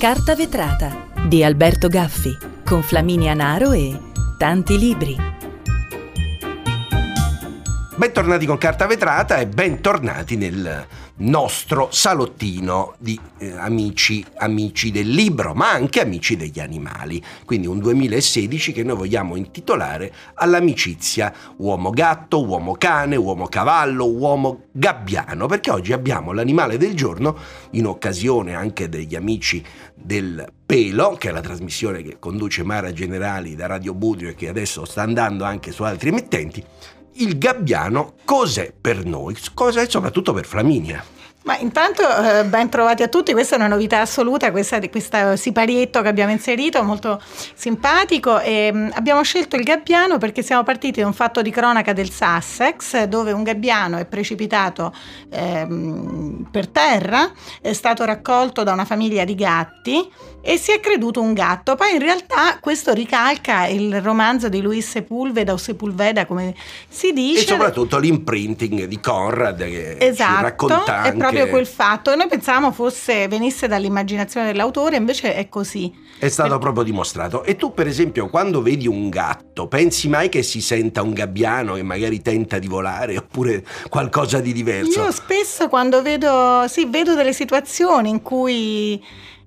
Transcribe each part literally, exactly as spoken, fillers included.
Carta vetrata di Alberto Gaffi con Flaminia Naro e tanti libri. Bentornati con Carta vetrata e bentornati nel nostro salottino di eh, amici, amici del libro, ma anche amici degli animali. Quindi un duemilasedici che noi vogliamo intitolare all'amicizia uomo-gatto, uomo-cane, uomo-cavallo, uomo-gabbiano, perché oggi abbiamo l'animale del giorno in occasione anche degli amici del pelo, che è la trasmissione che conduce Mara Generali da Radio Budrio e che adesso sta andando anche su altri emittenti. Il gabbiano cos'è per noi? Cosa è soprattutto per Flaminia? Ma intanto eh, ben trovati a tutti, questa è una novità assoluta, questa, questo siparietto che abbiamo inserito, molto simpatico, e mh, abbiamo scelto il gabbiano perché siamo partiti da un fatto di cronaca del Sussex dove un gabbiano è precipitato ehm, per terra, è stato raccolto da una famiglia di gatti e si è creduto un gatto. Poi in realtà questo ricalca il romanzo di Luis Sepulveda o Sepulveda come si dice, e soprattutto l'imprinting di Conrad che esatto, ci racconta anche... è proprio quel fatto. Noi pensavamo fosse venisse dall'immaginazione dell'autore, invece è così, è stato per... proprio dimostrato. E tu per esempio quando vedi un gatto pensi mai che si senta un gabbiano che magari tenta di volare oppure qualcosa di diverso? Io spesso quando vedo sì vedo delle situazioni in cui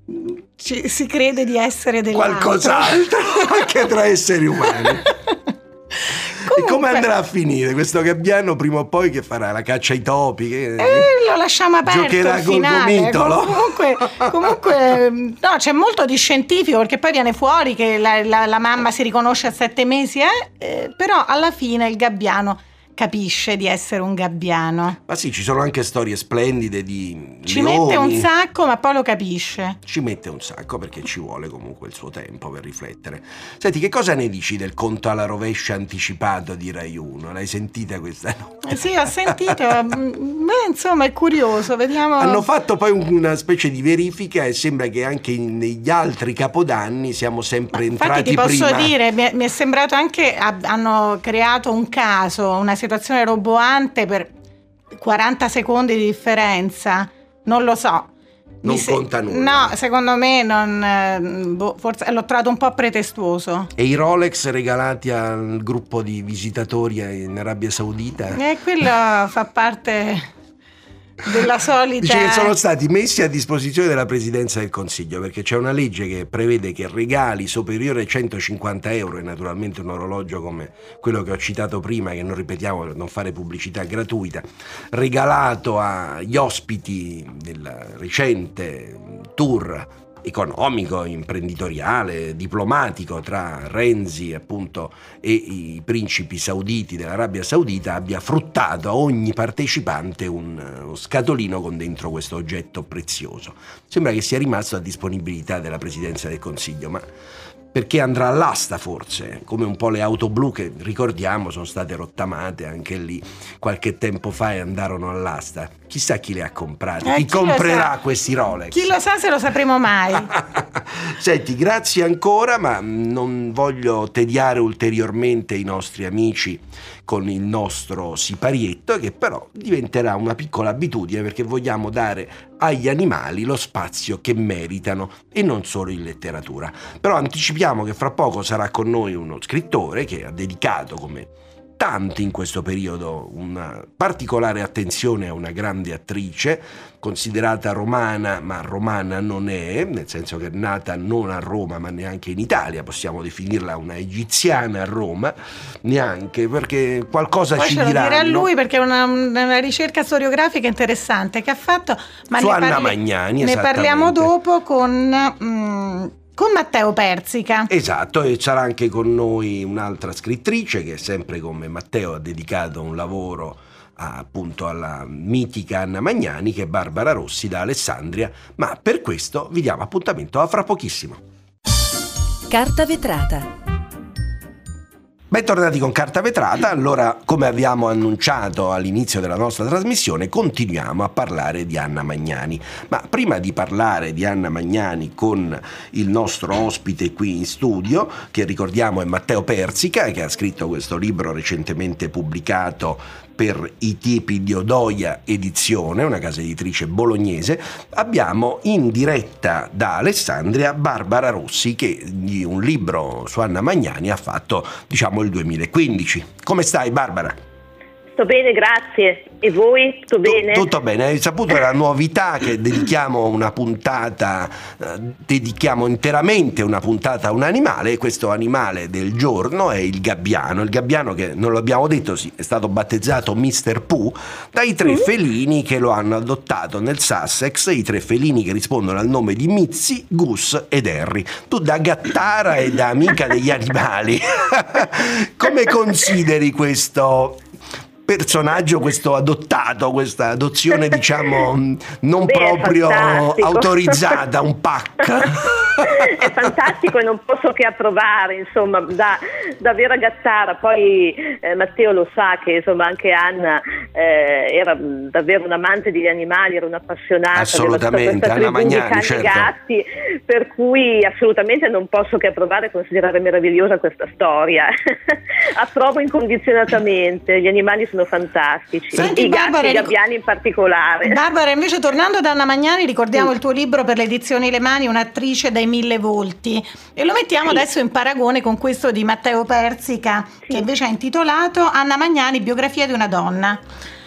ci, si crede di essere dell'altro. Qualcos'altro anche tra esseri umani. Comunque, e come andrà a finire questo gabbiano prima o poi che farà la caccia ai topi? Che eh, lo lasciamo aperto, giocherà col finale. gomitolo. Comunque, comunque no, c'è molto di scientifico perché poi viene fuori che la, la, la mamma si riconosce a sette mesi, eh? Eh, però alla fine il gabbiano capisce di essere un gabbiano. Ma sì, ci sono anche storie splendide di ci leoni. mette un sacco, ma poi lo capisce. Ci mette un sacco perché ci vuole comunque il suo tempo per riflettere. Senti, che cosa ne dici del conto alla rovescia anticipato di Rai uno? L'hai sentita questa notte? Eh sì, ho sentito. Beh, insomma, è curioso, vediamo. Hanno fatto poi una specie di verifica e sembra che anche in, negli altri capodanni siamo sempre ma entrati infatti ti posso prima. dire, mi è, mi è sembrato anche hanno creato un caso, una situazione roboante per quaranta secondi di differenza, non lo so. Non se... conta nulla. No, secondo me non, boh, forse l'ho trovato un po' pretestuoso. E i Rolex regalati al gruppo di visitatori in Arabia Saudita? E quello fa parte della solita. Dice che sono stati messi a disposizione della Presidenza del Consiglio perché c'è una legge che prevede che regali superiori ai centocinquanta euro, e naturalmente un orologio come quello che ho citato prima, che non ripetiamo per non fare pubblicità gratuita, regalato agli ospiti del recente tour economico, imprenditoriale, diplomatico tra Renzi appunto e i principi sauditi dell'Arabia Saudita, abbia fruttato a ogni partecipante un, uno scatolino con dentro questo oggetto prezioso. Sembra che sia rimasto a disponibilità della Presidenza del Consiglio, ma perché andrà all'asta forse, come un po' le auto blu che ricordiamo sono state rottamate anche lì qualche tempo fa e andarono all'asta. Chissà chi le ha comprate, eh, chi, chi comprerà questi Rolex. Chi lo sa se lo sapremo mai. Senti, grazie ancora, ma non voglio tediare ulteriormente i nostri amici con il nostro siparietto, che però diventerà una piccola abitudine perché vogliamo dare agli animali lo spazio che meritano e non solo in letteratura. Però anticipiamo che fra poco sarà con noi uno scrittore che ha dedicato, come tanti in questo periodo, una particolare attenzione a una grande attrice considerata romana, ma romana non è, nel senso che è nata non a Roma ma neanche in Italia, possiamo definirla una egiziana a Roma, neanche, perché qualcosa poi ci ce diranno. Lo dirà lui perché è una, una ricerca storiografica interessante che ha fatto, ma su ne Anna parli, Magnani, ne parliamo dopo con mm, con Matteo Persica. Esatto, e sarà anche con noi un'altra scrittrice che sempre come Matteo ha dedicato un lavoro a, appunto alla mitica Anna Magnani, che è Barbara Rossi da Alessandria, ma per questo vi diamo appuntamento a fra pochissimo. Carta vetrata. Bentornati con Carta vetrata. Allora, come abbiamo annunciato all'inizio della nostra trasmissione, continuiamo a parlare di Anna Magnani. Ma prima di parlare di Anna Magnani con il nostro ospite qui in studio, che ricordiamo è Matteo Persica, che ha scritto questo libro recentemente pubblicato per i tipi di Odoia Edizione, una casa editrice bolognese. Abbiamo in diretta da Alessandria Barbara Rossi, che di un libro su Anna Magnani ha fatto, diciamo, il duemilaquindici. Come stai, Barbara? Sto bene, grazie. E voi? Tutto bene? Tu, tutto bene. Hai saputo la novità che dedichiamo una puntata, eh, dedichiamo interamente una puntata a un animale, e questo animale del giorno è il gabbiano. Il gabbiano, che non l'abbiamo detto, sì, è stato battezzato mister Pooh dai tre mm. felini che lo hanno adottato nel Sussex, i tre felini che rispondono al nome di Mitzi, Gus ed Harry. Tu, da gattara e da amica degli animali, come consideri questo personaggio, questo adottato, questa adozione, diciamo, non Beh, proprio autorizzata, un pack? È fantastico e non posso che approvare, insomma, da, da vera gattara. Poi eh, Matteo lo sa che, insomma, anche Anna eh, era davvero un amante degli animali, era un'appassionata assolutamente, Anna Magnani, certo. Gatti, per cui assolutamente non posso che approvare e considerare meravigliosa questa storia. Approvo incondizionatamente, gli animali sono fantastici. Senti, i Barbara, gatti, i gabbiani in particolare. Barbara, invece, tornando ad Anna Magnani, ricordiamo sì. il tuo libro per le edizioni Le Mani, Un'attrice dai mille volti, e lo mettiamo sì. adesso in paragone con questo di Matteo Persica, sì. che invece è intitolato Anna Magnani, biografia di una donna.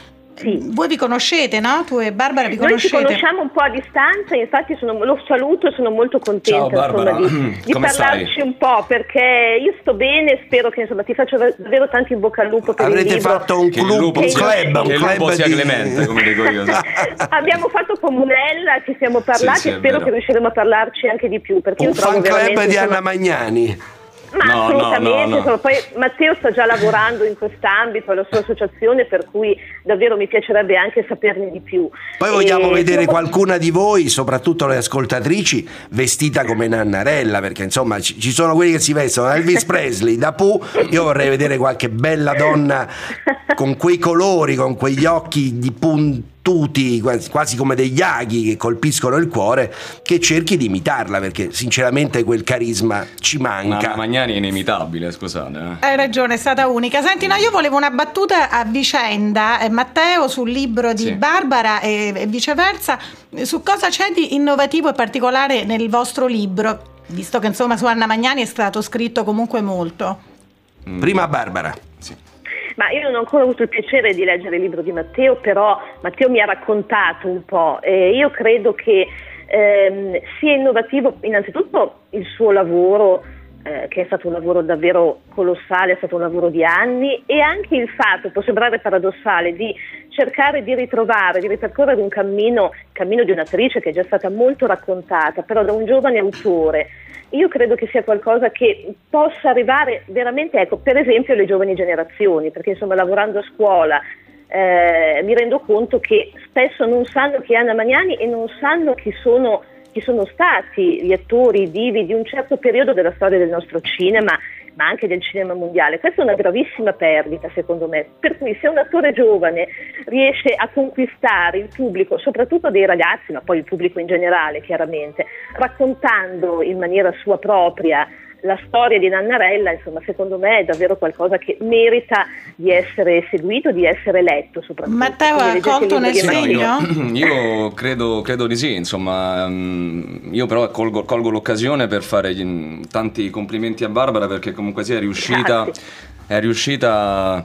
Sì. Voi vi conoscete, no? Tu e Barbara vi conoscete? Noi ci conosciamo un po' a distanza, infatti sono, lo saluto e sono molto contenta. Ciao Barbara, insomma, di, di parlarci stai? un po', perché io sto bene, spero che, insomma, ti faccio davvero tanto in bocca al lupo per Avrete il libro. Fatto un club, un club, che il lupo sia di... clemente, come dico io. Abbiamo fatto comunella, ci siamo parlati, sì, sì, e spero che riusciremo a parlarci anche di più, perché un io trovo fan club veramente, di insomma, Anna Magnani. Ma no, assolutamente, no, no, no. Poi Matteo sta già lavorando in quest'ambito alla sua associazione, per cui davvero mi piacerebbe anche saperne di più. Poi vogliamo e... vedere qualcuna di voi, soprattutto le ascoltatrici, vestita come Nannarella, perché insomma ci, ci sono quelli che si vestono da Elvis Presley, da Pooh. Io vorrei vedere qualche bella donna con quei colori, con quegli occhi di punta, tutti quasi come degli aghi che colpiscono il cuore, che cerchi di imitarla, perché sinceramente quel carisma ci manca. Ma Magnani è inimitabile, scusate. Eh. Hai ragione, è stata unica. Senti, no, io volevo una battuta a vicenda, eh, Matteo, sul libro di sì. Barbara e, e viceversa, su cosa c'è di innovativo e particolare nel vostro libro, visto che insomma su Anna Magnani è stato scritto comunque molto. Mm. Prima Barbara. Sì. Ma io non ho ancora avuto il piacere di leggere il libro di Matteo, però Matteo mi ha raccontato un po', e io credo che ehm, sia innovativo innanzitutto il suo lavoro, eh, che è stato un lavoro davvero colossale, è stato un lavoro di anni, e anche il fatto, può sembrare paradossale, di cercare di ritrovare, di ripercorrere un cammino, cammino di un'attrice che è già stata molto raccontata, però da un giovane autore. Io credo che sia qualcosa che possa arrivare veramente, ecco, per esempio alle giovani generazioni, perché insomma lavorando a scuola eh, mi rendo conto che spesso non sanno chi è Anna Magnani e non sanno chi sono, chi sono stati gli attori divi di un certo periodo della storia del nostro cinema, ma anche del cinema mondiale. Questa è una gravissima perdita, secondo me, per cui se un attore giovane riesce a conquistare il pubblico, soprattutto dei ragazzi, ma poi il pubblico in generale, chiaramente, raccontando in maniera sua propria la storia di Nannarella, insomma, secondo me è davvero qualcosa che merita di essere seguito, di essere letto, soprattutto. Matteo ha colto nel segno? Io, io credo, credo di sì, insomma, io però colgo, colgo l'occasione per fare tanti complimenti a Barbara, perché comunque sia riuscita, è riuscita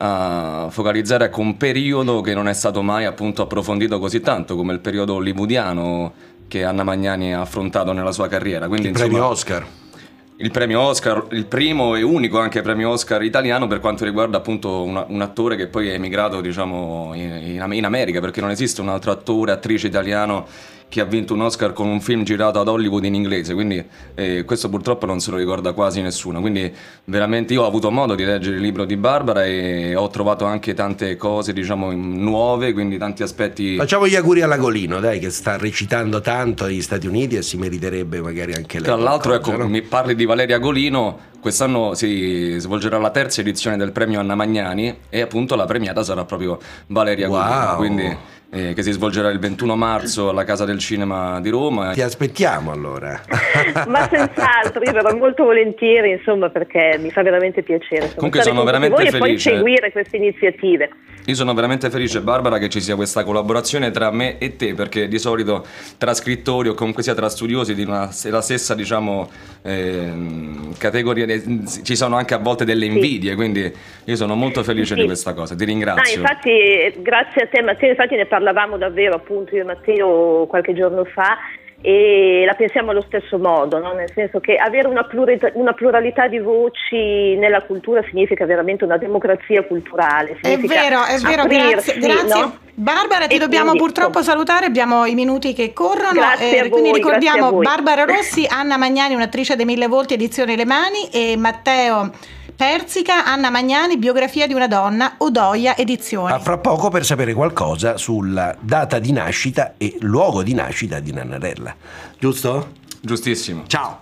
a focalizzare ecco, un periodo che non è stato mai appunto approfondito così tanto come il periodo hollywoodiano che Anna Magnani ha affrontato nella sua carriera. Quindi, il insomma, premio Oscar. Il premio Oscar, il primo e unico anche premio Oscar italiano per quanto riguarda appunto una, un attore che poi è emigrato, diciamo, in, in America, perché non esiste un altro attore, attrice italiano che ha vinto un Oscar con un film girato ad Hollywood in inglese, quindi eh, questo purtroppo non se lo ricorda quasi nessuno. Quindi veramente io ho avuto modo di leggere il libro di Barbara e ho trovato anche tante cose, diciamo, nuove, quindi tanti aspetti. Facciamo gli auguri alla Golino, dai, che sta recitando tanto negli Stati Uniti e si meriterebbe magari anche lei. Tra l'altro, ecco, no? mi parli di Valeria Golino. Quest'anno si svolgerà la terza edizione del premio Anna Magnani e appunto la premiata sarà proprio Valeria wow. Golino, quindi eh, che si svolgerà il ventuno marzo alla Casa del Cinema di Roma. Ti aspettiamo allora. Ma senz'altro, io verrò molto volentieri, insomma, perché mi fa veramente piacere. Insomma, Comunque sono veramente voi felice. E poi seguire queste iniziative. Io sono veramente felice, Barbara, che ci sia questa collaborazione tra me e te, perché di solito tra scrittori o comunque sia tra studiosi di una, della stessa, diciamo, eh, categoria ci sono anche a volte delle invidie, sì. Quindi io sono molto felice sì. di questa cosa, ti ringrazio. No, infatti, grazie a te Matteo, infatti ne parlavamo davvero appunto io e Matteo qualche giorno fa, e la pensiamo allo stesso modo, no? Nel senso che avere una pluralità, una pluralità di voci nella cultura significa veramente una democrazia culturale. È vero, è vero, aprirsi, grazie, grazie. No? Barbara, ti e dobbiamo quindi, purtroppo salutare, abbiamo i minuti che corrono. Grazie eh, a quindi voi, ricordiamo grazie a voi. Barbara Rossi, Anna Magnani, un'attrice dei Mille Volti, edizione Le Mani, e Matteo Persica, Anna Magnani, biografia di una donna, Odoia Edizioni. A fra poco per sapere qualcosa sulla data di nascita e luogo di nascita di Nannarella. Giusto? Giustissimo. Ciao.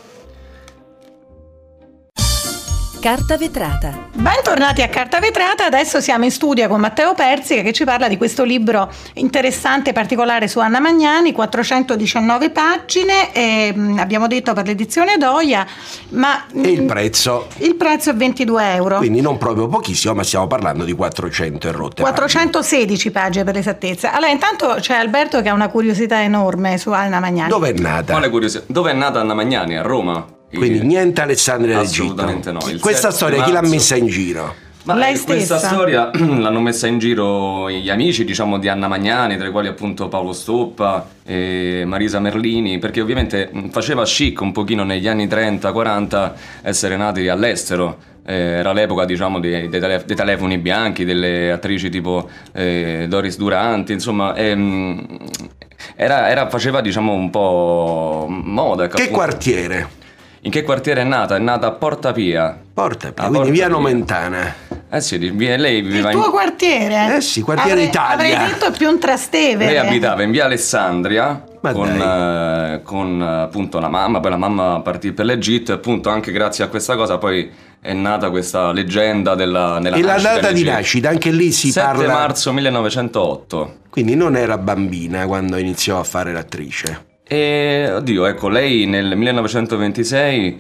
Carta vetrata. Bentornati a Carta Vetrata, adesso siamo in studio con Matteo Persica che ci parla di questo libro interessante, particolare su Anna Magnani, quattrocentodiciannove pagine, e, mh, abbiamo detto per l'edizione Odoia, ma E il prezzo? Il prezzo è ventidue euro. Quindi non proprio pochissimo, ma stiamo parlando di quattrocento e rotte quattrocentosedici pagine per l'esattezza. Allora, intanto c'è Alberto che ha una curiosità enorme su Anna Magnani. Dove è nata? Quale curiosità? Dove è nata Anna Magnani? A Roma? Quindi niente Alessandria d'Egitto. Assolutamente no. Il Questa storia chi l'ha marzo. messa in giro? Ma Lei eh, questa stessa. storia l'hanno messa in giro gli amici, diciamo, di Anna Magnani, tra i quali appunto Paolo Stoppa e Marisa Merlini, perché ovviamente faceva chic un pochino negli anni trenta quaranta essere nati all'estero. Eh, era l'epoca, diciamo, dei, dei, tele, dei telefoni bianchi, delle attrici tipo eh, Doris Duranti, insomma, ehm, era, era, faceva, diciamo, un po' moda. Che appunto. quartiere? In che quartiere è nata? È nata a Porta Pia. Porta Pia, Ah, quindi Porta via Pia. Nomentana. Eh sì, via- lei Il viveva in... tuo quartiere? Eh sì, quartiere avrei, Italia. Avrei detto più un Trastevere. Lei abitava in via Alessandria Ma con, dai. eh, con eh, appunto la mamma, poi la mamma partì per l'Egitto e appunto anche grazie a questa cosa poi è nata questa leggenda della, della E la nascita data in di Egitto. nascita, anche lì si sette parla. marzo millenovecentotto. Quindi non era bambina quando iniziò a fare l'attrice. E oddio, ecco, lei nel millenovecentoventisei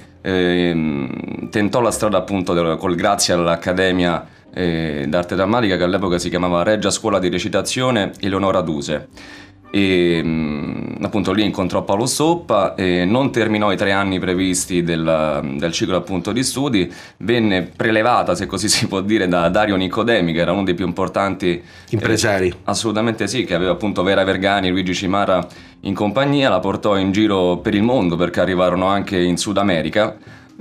ehm, tentò la strada appunto del- col grazie all'Accademia eh, d'Arte Drammatica, che all'epoca si chiamava Regia Scuola di Recitazione Eleonora Duse. E mh, appunto lì incontrò Paolo Stoppa e non terminò i tre anni previsti del, del ciclo appunto di studi, venne prelevata, se così si può dire, da Dario Nicodemi, che era uno dei più importanti Impresari. eh, assolutamente sì, che aveva appunto Vera Vergani, Luigi Cimara in compagnia, la portò in giro per il mondo perché arrivarono anche in Sud America.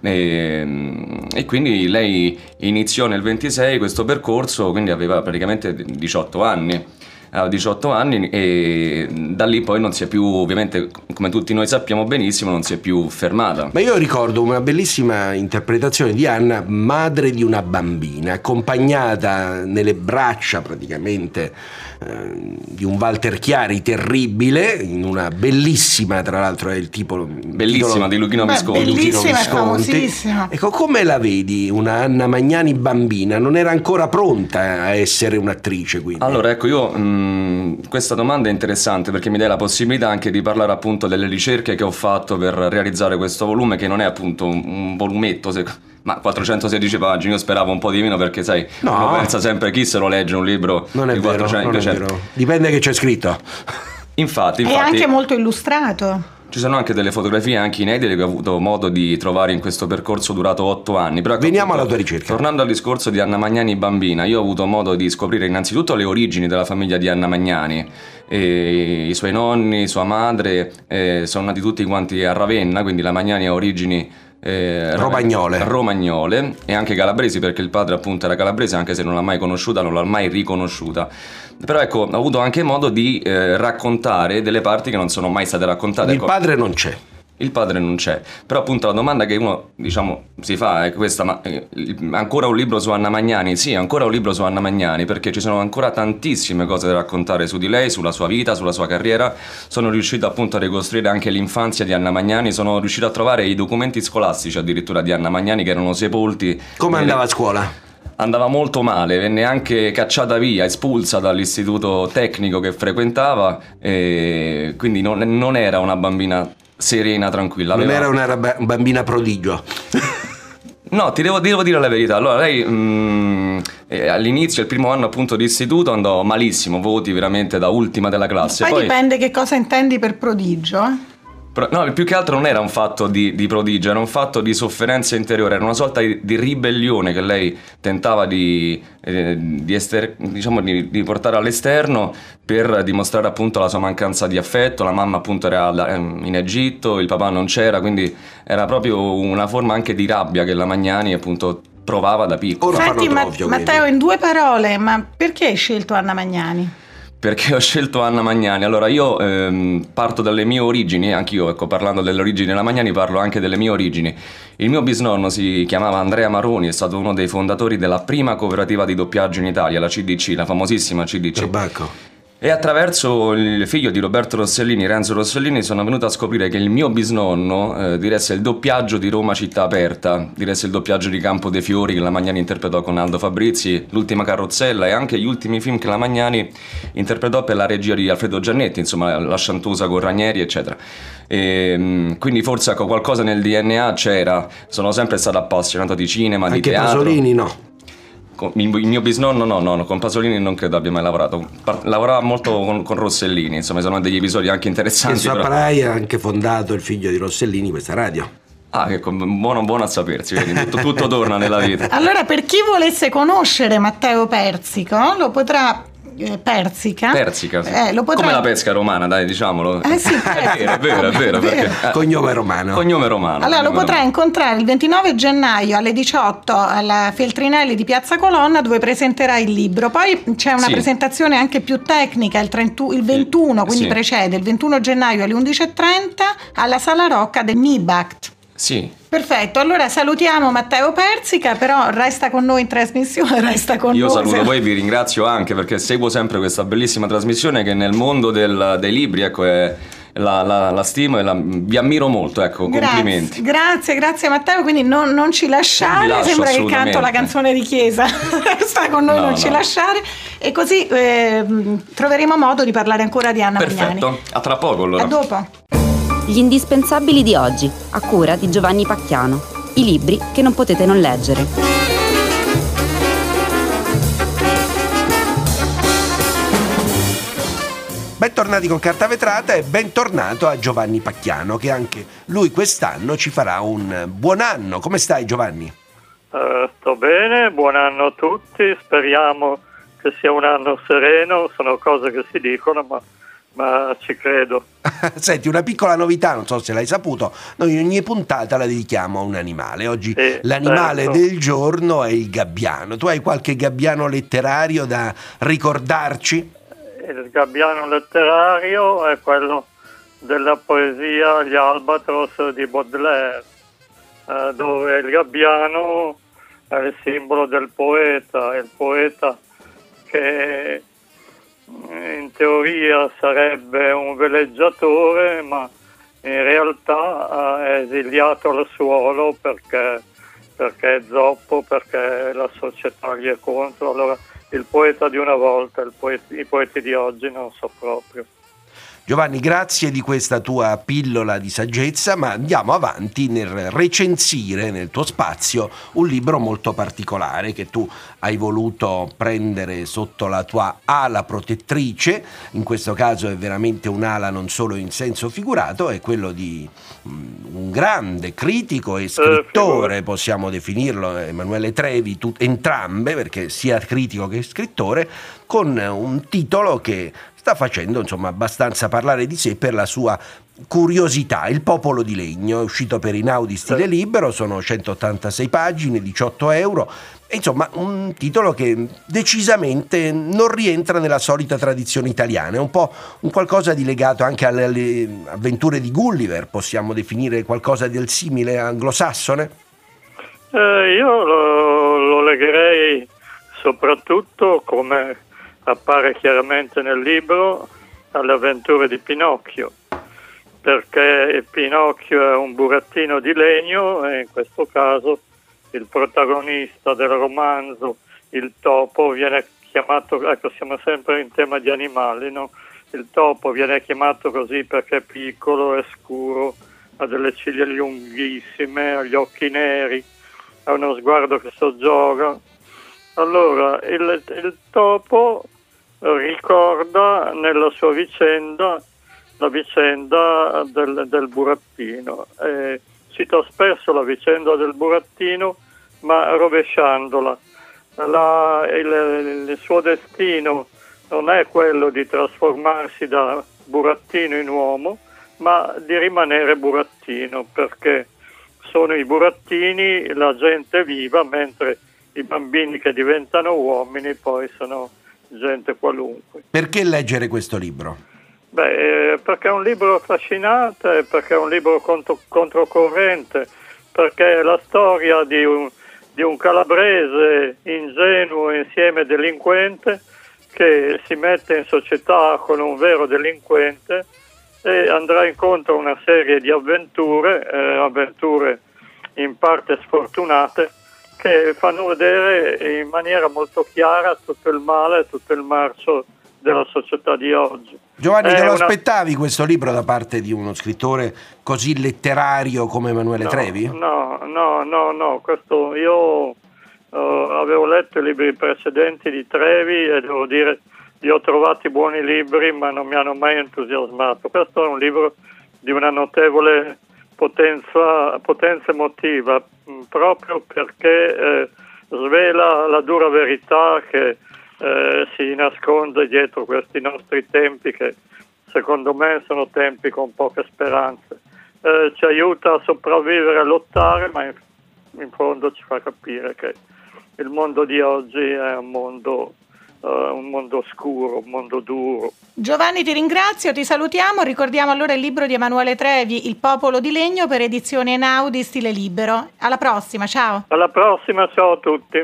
E, e quindi lei iniziò nel ventisei questo percorso, quindi aveva praticamente diciotto anni. Aveva diciotto anni e da lì poi non si è più, ovviamente come tutti noi sappiamo benissimo, non si è più fermata. Ma io ricordo una bellissima interpretazione di Anna, madre di una bambina, accompagnata nelle braccia praticamente eh, di un Walter Chiari terribile, in una bellissima, tra l'altro è il tipo Bellissima, titolo, di Luchino Beh, Visconti. bellissima, Luchino è Visconti. famosissima. Ecco, come la vedi una Anna Magnani bambina? Non era ancora pronta a essere un'attrice, quindi. Allora, ecco, io mh, questa domanda è interessante perché mi dà la possibilità anche di parlare appunto delle ricerche che ho fatto per realizzare questo volume, che non è appunto un, un volumetto, se, ma quattrocentosedici pagine. Io speravo un po' di meno perché, sai, No. uno pensa sempre chi se lo legge un libro non è di vero, quattrocento. non è cioè- vero. Dipende che c'è scritto. Infatti, È infatti anche molto illustrato. ci sono anche delle fotografie anche inedite che ho avuto modo di trovare in questo percorso durato otto anni. Però, ecco, Veniamo appunto, alla tua ricerca. Tornando al discorso di Anna Magnani bambina, io ho avuto modo di scoprire innanzitutto le origini della famiglia di Anna Magnani. E i suoi nonni, sua madre eh, sono nati tutti quanti a Ravenna, quindi la Magnani ha origini eh, Romagnole. romagnole e anche calabresi, perché il padre appunto era calabrese, anche se non l'ha mai conosciuta, non l'ha mai riconosciuta. Però ecco, ho avuto anche modo di eh, raccontare delle parti che non sono mai state raccontate. Il Ecco, padre non c'è. il padre non c'è, però appunto la domanda che uno, diciamo, si fa è questa: ma eh, ancora un libro su Anna Magnani? Sì, ancora un libro su Anna Magnani, perché ci sono ancora tantissime cose da raccontare su di lei, sulla sua vita, sulla sua carriera. Sono riuscito appunto a ricostruire anche l'infanzia di Anna Magnani, sono riuscito a trovare i documenti scolastici addirittura di Anna Magnani che erano sepolti. Come nelle- andava a scuola? andava molto male, venne anche cacciata via, espulsa dall'istituto tecnico che frequentava, e quindi non, non era una bambina serena, tranquilla. Non aveva... era una rab- bambina prodigio. No, ti devo, devo dire la verità. Allora, lei mh, eh, all'inizio, il primo anno appunto di istituto, andò malissimo, voti veramente da ultima della classe. Poi, Poi dipende che cosa intendi per prodigio, eh? No, più che altro non era un fatto di, di prodigio, era un fatto di sofferenza interiore, era una sorta di, di ribellione che lei tentava di, eh, di, ester- diciamo, di, di portare all'esterno per dimostrare appunto la sua mancanza di affetto. La mamma appunto era in Egitto, il papà non c'era, quindi era proprio una forma anche di rabbia che la Magnani appunto provava da piccola. Senti, Ma- Matteo, in due parole, ma perché hai scelto Anna Magnani? Perché ho scelto Anna Magnani? Allora io ehm, parto dalle mie origini, anch'io ecco, parlando delle origini della Magnani parlo anche delle mie origini. Il mio bisnonno si chiamava Andrea Maroni, è stato uno dei fondatori della prima cooperativa di doppiaggio in Italia, la C D C, la famosissima C D C. Tabacco. E attraverso il figlio di Roberto Rossellini, Renzo Rossellini, sono venuto a scoprire che il mio bisnonno eh, diresse il doppiaggio di Roma Città Aperta, diresse il doppiaggio di Campo dei Fiori che la Magnani interpretò con Aldo Fabrizi, L'ultima carrozzella e anche gli ultimi film che la Magnani interpretò per la regia di Alfredo Giannetti, insomma La Sciantosa con Ranieri, eccetera. E, quindi forse ecco, qualcosa nel D N A c'era, sono sempre stato appassionato di cinema, anche di teatro. Anche Pasolini no. Il mio bisnonno no, no, con Pasolini non credo abbia mai lavorato. Par- lavorava molto con, con Rossellini, insomma sono degli episodi anche interessanti. Che saprai ha anche fondato il figlio di Rossellini questa radio. Ah, che buono, buono a sapersi, vedi, tutto, tutto torna nella vita. Allora, per chi volesse conoscere Matteo Persico, lo potrà... Eh, Persica Persica, sì. eh, lo potrà... Come la pesca romana, dai, diciamolo. Eh sì, è vero, è vero, è vero, perché, eh, cognome romano. Cognome romano. Allora cognome lo potrà romano. incontrare il ventinove gennaio alle diciotto alla Feltrinelli di Piazza Colonna, dove presenterà il libro. Poi c'è una sì. presentazione anche più tecnica il, trentuno, il ventuno, quindi sì. precede il ventuno gennaio alle undici e trenta alla Sala Rocca del Mibact. Sì. Perfetto, allora salutiamo Matteo Persica, però resta con noi in trasmissione, resta con Io noi. saluto voi e vi ringrazio anche perché seguo sempre questa bellissima trasmissione che nel mondo del, dei libri, ecco, è, la, la, la stimo e la, vi ammiro molto, ecco, Grazie, complimenti. Grazie, grazie Matteo, quindi non, non ci lasciare, Non vi sembra lascio, che canto la canzone di Chiesa, sta con noi, no, non no. ci lasciare, e così eh, troveremo modo di parlare ancora di Anna Magnani. Perfetto, a tra poco allora. A dopo. Gli indispensabili di oggi, a cura di Giovanni Pacchiano. I libri che non potete non leggere. Bentornati con Carta Vetrata e bentornato a Giovanni Pacchiano, che anche lui quest'anno ci farà un buon anno. Come stai, Giovanni? Uh, sto bene, buon anno a tutti, speriamo che sia un anno sereno, sono cose che si dicono, ma ma ci credo. Senti, una piccola novità, non so se l'hai saputo, noi ogni puntata la dedichiamo a un animale. Oggi sì, l'animale certo. del giorno è il gabbiano. Tu hai qualche gabbiano letterario da ricordarci? Il gabbiano letterario è quello della poesia Gli Albatros di Baudelaire, eh, dove il gabbiano è il simbolo del poeta, il poeta che in teoria sarebbe un veleggiatore, ma in realtà è esiliato al suolo perché, perché è zoppo, perché la società gli è contro. Allora il poeta di una volta, il poeti, i poeti di oggi non so proprio. Giovanni, grazie di questa tua pillola di saggezza, ma andiamo avanti nel recensire nel tuo spazio un libro molto particolare che tu hai voluto prendere sotto la tua ala protettrice. In questo caso è veramente un'ala non solo in senso figurato, è quello di un grande critico e scrittore, possiamo definirlo, Emanuele Trevi, tu, entrambe, perché sia critico che scrittore, con un titolo che sta facendo insomma abbastanza parlare di sé per la sua curiosità. Il popolo di legno è uscito per Einaudi stile libero, sono centottantasei pagine, diciotto euro, e insomma un titolo che decisamente non rientra nella solita tradizione italiana, è un po' un qualcosa di legato anche alle, alle avventure di Gulliver, possiamo definire qualcosa del simile anglosassone? Eh, io lo, lo legherei soprattutto, come appare chiaramente nel libro, alle avventure di Pinocchio, perché Pinocchio è un burattino di legno e in questo caso il protagonista del romanzo il topo viene chiamato, ecco, siamo sempre in tema di animali, no? Il topo viene chiamato così perché è piccolo, è scuro, ha delle ciglia lunghissime, ha gli occhi neri, ha uno sguardo che soggioga. Allora, il, il topo ricorda nella sua vicenda la vicenda del, del burattino. Eh, cita spesso la vicenda del burattino, ma rovesciandola. La, il, il suo destino non è quello di trasformarsi da burattino in uomo, ma di rimanere burattino, perché sono i burattini la gente viva, mentre i bambini che diventano uomini poi sono gente qualunque. Perché leggere questo libro? Beh, perché è un libro affascinante, perché è un libro contro, controcorrente, perché è la storia di un, di un calabrese ingenuo e insieme delinquente che si mette in società con un vero delinquente e andrà incontro a una serie di avventure, eh, avventure in parte sfortunate, che fanno vedere in maniera molto chiara tutto il male, tutto il marcio della società di oggi. Giovanni, È te lo una... aspettavi questo libro da parte di uno scrittore così letterario come Emanuele no, Trevi? No, no, no, no, questo io uh, avevo letto i libri precedenti di Trevi e devo dire li ho trovati buoni libri, ma non mi hanno mai entusiasmato. Questo è un libro di una notevole potenza, potenza emotiva, proprio perché eh, svela la dura verità che eh, si nasconde dietro questi nostri tempi, che secondo me sono tempi con poche speranze. Eh, ci aiuta a sopravvivere, a lottare, ma in, in fondo ci fa capire che il mondo di oggi è un mondo Uh, un mondo scuro, un mondo duro. Giovanni, ti ringrazio, ti salutiamo. Ricordiamo allora il libro di Emanuele Trevi, Il popolo di legno, per edizione Einaudi, stile libero. Alla prossima, ciao. Alla prossima, ciao a tutti.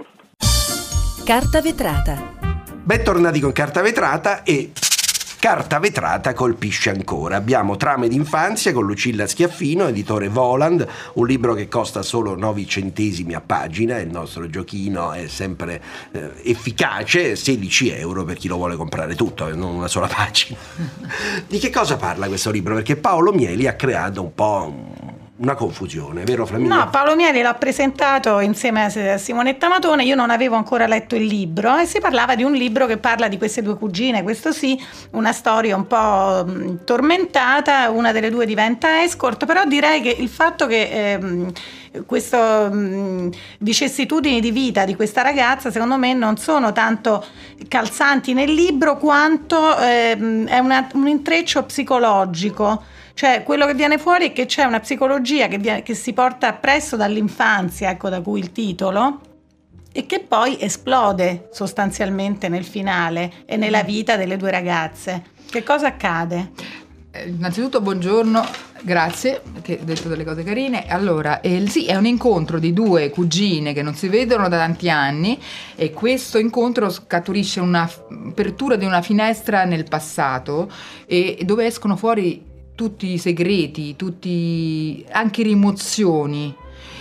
Carta vetrata. Bentornati con Carta vetrata e Carta vetrata colpisce ancora. Abbiamo Trame d'infanzia con Lucilla Schiaffino, editore Voland, un libro che costa solo nove centesimi a pagina. Il nostro giochino è sempre eh, efficace, sedici euro per chi lo vuole comprare tutto, non una sola pagina. Di che cosa parla questo libro? Perché Paolo Mieli ha creato un po' una confusione, vero Flaminia? No, Paolo Mieli l'ha presentato insieme a Simonetta Matone, io non avevo ancora letto il libro e si parlava di un libro che parla di queste due cugine, questo sì, una storia un po' mh, tormentata, una delle due diventa escort, però direi che il fatto che ehm, queste vicissitudini di vita di questa ragazza secondo me non sono tanto calzanti nel libro quanto ehm, è una, un intreccio psicologico. Cioè, quello che viene fuori è che c'è una psicologia che, viene, che si porta appresso dall'infanzia, ecco da cui il titolo, e che poi esplode sostanzialmente nel finale e nella vita delle due ragazze. Che cosa accade? Eh, innanzitutto buongiorno, grazie perché ho detto delle cose carine. Allora, eh, sì, è un incontro di due cugine che non si vedono da tanti anni e questo incontro scaturisce un'apertura di una finestra nel passato e dove escono fuori tutti i segreti, tutti, anche rimozioni,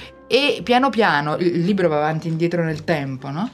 e piano piano il libro va avanti e indietro nel tempo, no?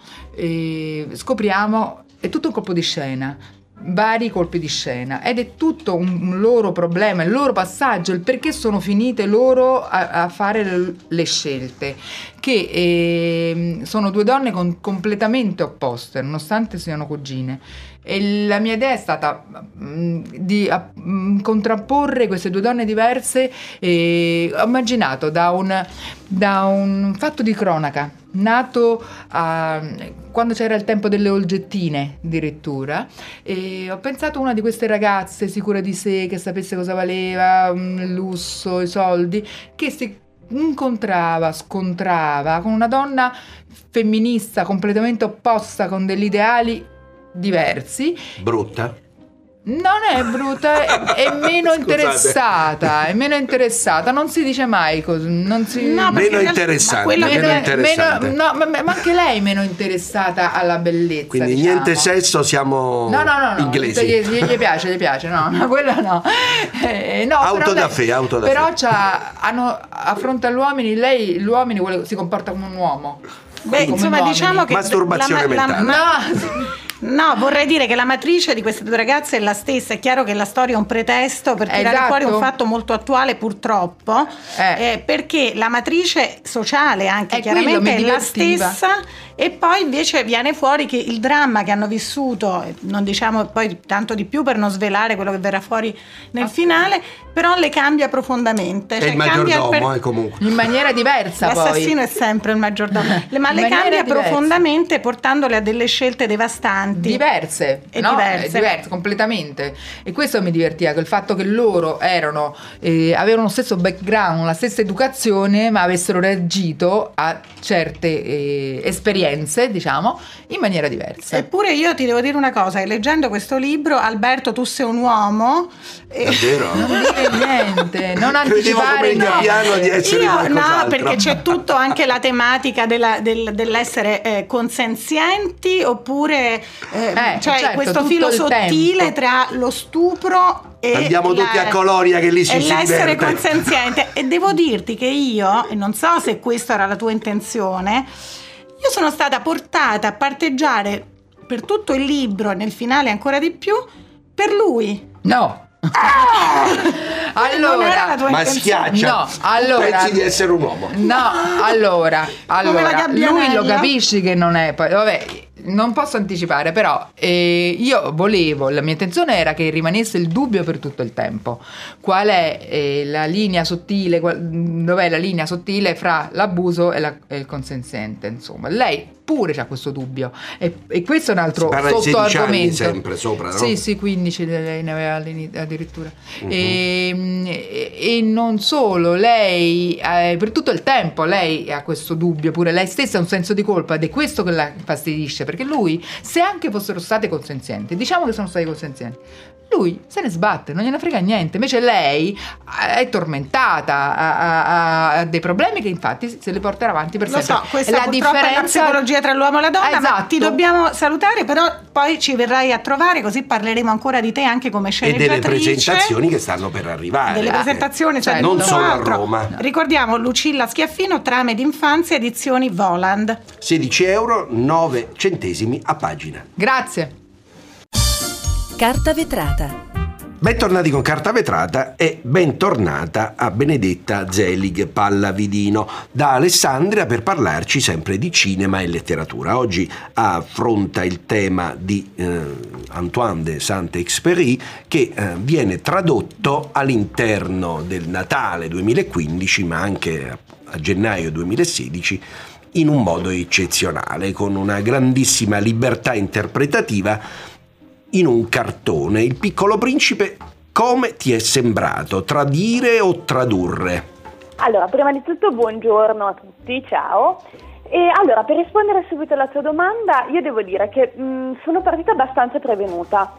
E scopriamo, è tutto un colpo di scena, vari colpi di scena ed è tutto un loro problema, il loro passaggio, il perché sono finite loro a, a fare le, le scelte, che eh, sono due donne con, completamente opposte nonostante siano cugine. E la mia idea è stata mh, di a, mh, contrapporre queste due donne diverse e ho immaginato da un, da un fatto di cronaca nato a, quando c'era il tempo delle Olgettine addirittura, e ho pensato a una di queste ragazze sicura di sé, che sapesse cosa valeva il lusso, i soldi, che si incontrava, scontrava con una donna femminista completamente opposta, con degli ideali diversi. Brutta? Non è brutta, è, è meno interessata, è meno interessata, non si dice mai così, non si... no, meno interessante, meno, meno interessante. Meno, no, ma, ma anche lei è meno interessata alla bellezza. Quindi diciamo. Niente sesso, siamo no, no, no, no, inglesi. Gli, gli, gli piace, gli piace, no, no, quella no. Eh, no auto però da lei, fe, auto da però fe. c'ha, hanno, a fronte agli uomini, lei, gli uomini vuole, si comporta come un uomo. Beh, insomma, uomini. diciamo che Masturbazione la, la, mentale. no. No, vorrei dire che la matrice di queste due ragazze è la stessa. È chiaro che la storia è un pretesto per tirare Esatto. fuori un fatto molto attuale, purtroppo, Eh. eh, perché la matrice sociale anche È chiaramente quello, mi è la divertiva. stessa, e poi invece viene fuori che il dramma che hanno vissuto, non diciamo poi tanto di più per non svelare quello che verrà fuori nel finale, però le cambia profondamente. È Cioè, il cambia maggiordomo, per- eh, comunque. In maniera diversa poi. L'assassino è sempre il maggiordomo, Le- ma In le maniera cambia diversa. profondamente, portandole a delle scelte devastanti. Diverse, E no? diverse. È diverse completamente, e questo mi divertiva, che il fatto che loro erano eh, avevano lo stesso background, la stessa educazione, ma avessero reagito a certe eh, esperienze, diciamo, in maniera diversa. Eppure io ti devo dire una cosa, che leggendo questo libro, Alberto, tu sei un uomo. e- Davvero? Non dire niente, non Credevo come anticipare il no. Gabbiano di essere Io no, qualcos'altro. perché c'è tutto anche la tematica della- del- dell'essere eh, consenzienti, oppure eh, Eh, cioè certo, questo tutto filo il sottile tempo. tra lo stupro e Andiamo la- tutti a Colonia che lì ci e si l'essere diverte. consenziente. E devo dirti che io, e non so se questa era la tua intenzione, io sono stata portata a parteggiare per tutto il libro e nel finale ancora di più per lui. No. Non era la tua Ma intenzione. schiaccia. No, allora- Pensi di essere un uomo. No, allora, la allora gabbianella. lui lo capisci che non è, poi vabbè, non posso anticipare, però eh, io volevo, la mia intenzione era che rimanesse il dubbio per tutto il tempo. Qual è eh, la linea sottile, qual- dov'è la linea sottile fra l'abuso e, la- e il consenziente, insomma. Lei pure c'ha questo dubbio, e, e questo è un altro Si parla di sedici anni sottoargomento. sempre sopra, no? Sì, sì, quindici lei ne aveva all'ini- addirittura. Mhm. e, e- e non solo, lei eh, per tutto il tempo lei ha questo dubbio, pure lei stessa ha un senso di colpa, ed è questo che la infastidisce, perché lui, se anche fossero state consenzienti, diciamo che sono stati consenzienti, lui se ne sbatte, non gliene frega niente. Invece lei è tormentata, ha, ha- ha dei problemi che infatti se li porterà avanti per Lo sempre. so, questa la purtroppo è la psicologia tra l'uomo e la donna, ma Esatto. ti dobbiamo salutare, però poi ci verrai a trovare, così parleremo ancora di te anche come E sceneggiatrice. delle presentazioni che stanno per arrivare. Delle presentazioni, cioè non tutto solo a altro. Roma. Ricordiamo Lucilla Schiaffino, Trame d'infanzia, edizioni Voland. sedici euro, nove centesimi a pagina. Grazie. Carta vetrata. Bentornati con Carta Vetrata e bentornata a Benedetta Zelig Pallavidino da Alessandria per parlarci sempre di cinema e letteratura. Oggi affronta il tema di eh, Antoine de Saint-Exupéry, che eh, viene tradotto all'interno del Natale duemilaquindici, ma anche a, a gennaio duemilasedici, in un modo eccezionale, con una grandissima libertà interpretativa, in un cartone. Il Piccolo Principe, come ti è sembrato? Tradire o tradurre? Allora, prima di tutto buongiorno a tutti, ciao. E allora, per rispondere subito alla tua domanda, io devo dire che mh, sono partita abbastanza prevenuta,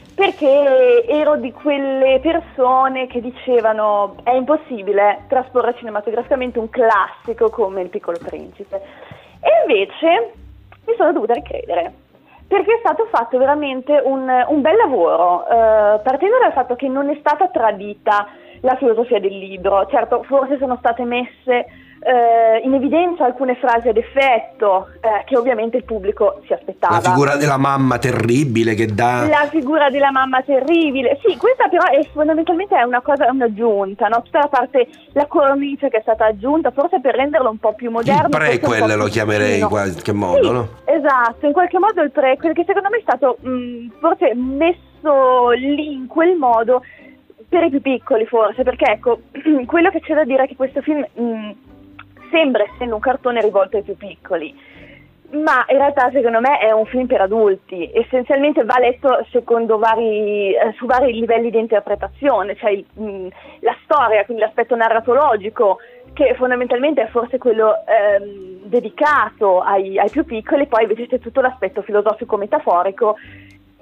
perché ero di quelle persone che dicevano è impossibile trasporre cinematograficamente un classico come Il Piccolo Principe. E invece mi sono dovuta ricredere, perché è stato fatto veramente un, un bel lavoro, eh, partendo dal fatto che non è stata tradita la filosofia del libro. Certo, forse sono state messe eh, in evidenza alcune frasi ad effetto eh, che ovviamente il pubblico si aspettava. La figura della mamma terribile che dà... La figura della mamma terribile, sì, questa però è fondamentalmente è una cosa, è un'aggiunta, no? Tutta la parte, la cornice che è stata aggiunta, forse per renderlo un po' più moderno. Il forse un po' prequel lo più chiamerei in vicino. qualche modo, Sì, no? esatto, in qualche modo il prequel, che secondo me è stato mh, forse messo lì in quel modo per i più piccoli, forse, perché ecco, quello che c'è da dire è che questo film mh, sembra essendo un cartone rivolto ai più piccoli, ma in realtà secondo me è un film per adulti. Essenzialmente va letto secondo vari, eh, su vari livelli di interpretazione, cioè il, mh, la storia, quindi l'aspetto narratologico, che fondamentalmente è forse quello ehm, dedicato ai, ai più piccoli, poi invece c'è tutto l'aspetto filosofico metaforico